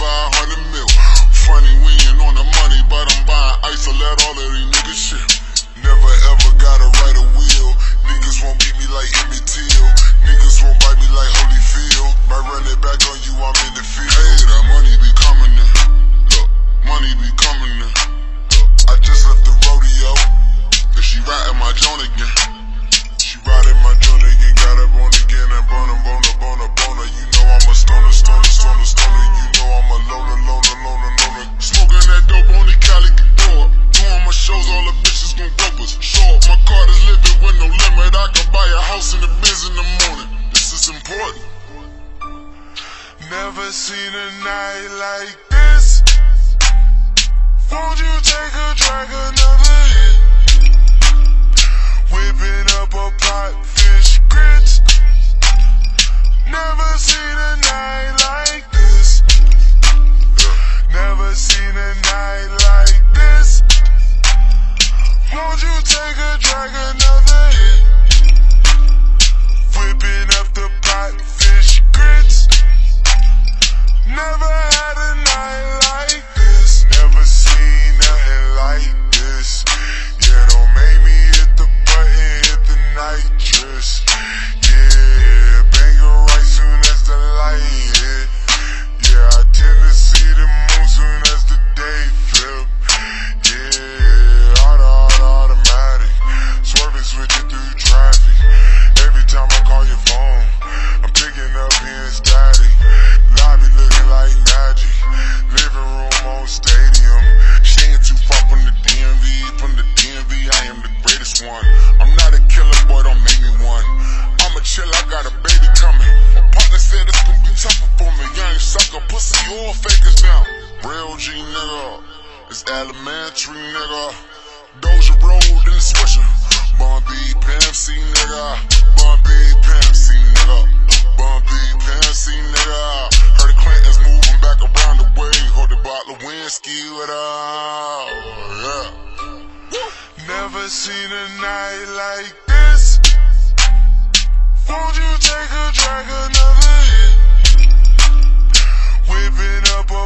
500 mil. Funny, we ain't on the money, but I'm buying ice, so let all of these niggas shit. Never ever gotta write a wheel. Niggas won't beat me like Emmett Till. Niggas won't bite me like Holyfield. Might run it back on you, I'm in the field. Hey, that money be coming in. Look, money be coming in. Look, I just left the rodeo, and she riding my joint again. She riding my joint again, got up on again and boner. You know I'm a stoner. You know I'm a loner. Smoking that dope on the Cali door. Doing my shows, all the bitches gon' rope us. Short, my card is living with no limit. I can buy a house in the biz in the morning. This is important. Never seen a night like this. Won't you take a drag, another hit? Whipping up a pot, fish grits. Never seen a night like this. Never seen a night like this. Won't you take a drag, another hit? Whipping up the pot, fish grits. Never had a night like this. Never seen nothing like this. Yeah, don't make me hit the button, hit the nitrous. Yeah, bang her right soon as the light hit. Yeah, I tend to see the moon soon as the day flip. Yeah, automatic. Swerving, switching through traffic. Every time I call your phone, I'm picking up being static. Lobby looking like magic. Living room on stadium. She ain't too far from the DMV. From the DMV, I am the greatest one. I'm not a killer, boy, don't make me one. I'ma chill, I got a baby coming. My partner said it's gonna be tougher for me. Young sucker, pussy, all fakers now. Real G nigga, it's elementary nigga. Doja Road in the Swisher. Bun B, Pimp C nigga. Bun B, Pimp C nigga. Bun B, Pimp C nigga. Heard the Clintons moving back around the way. Hold the bottle of whiskey with her. Yeah. Never seen a night like this. Won't you take a drag, another hit? Whipping up a